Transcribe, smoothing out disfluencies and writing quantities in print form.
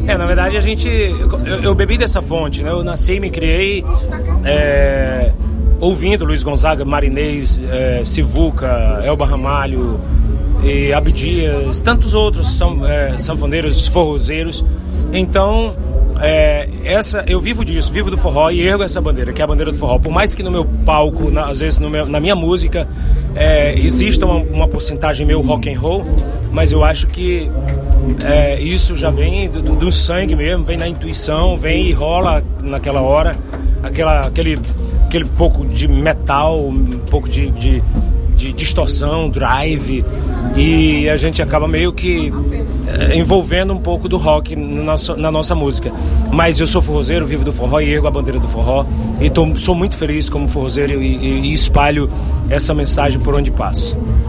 Na verdade eu bebi dessa fonte, né? Eu nasci e me criei ouvindo Luiz Gonzaga, Marinês, Sivuca, Elba Ramalho e Abdias, tantos outros sanfoneiros, forrozeiros. Então eu vivo disso, vivo do forró e ergo essa bandeira, que é a bandeira do forró. Por mais que no meu palco, às vezes na minha música, exista uma porcentagem meio rock and roll, mas eu acho que isso já vem do sangue mesmo, vem na intuição, vem e rola naquela hora, aquele pouco de metal, um pouco de distorção, drive, e a gente acaba meio que envolvendo um pouco do rock na nossa música. Mas eu sou forrozeiro, vivo do forró e ergo a bandeira do forró, e sou muito feliz como forrozeiro e espalho essa mensagem por onde passo.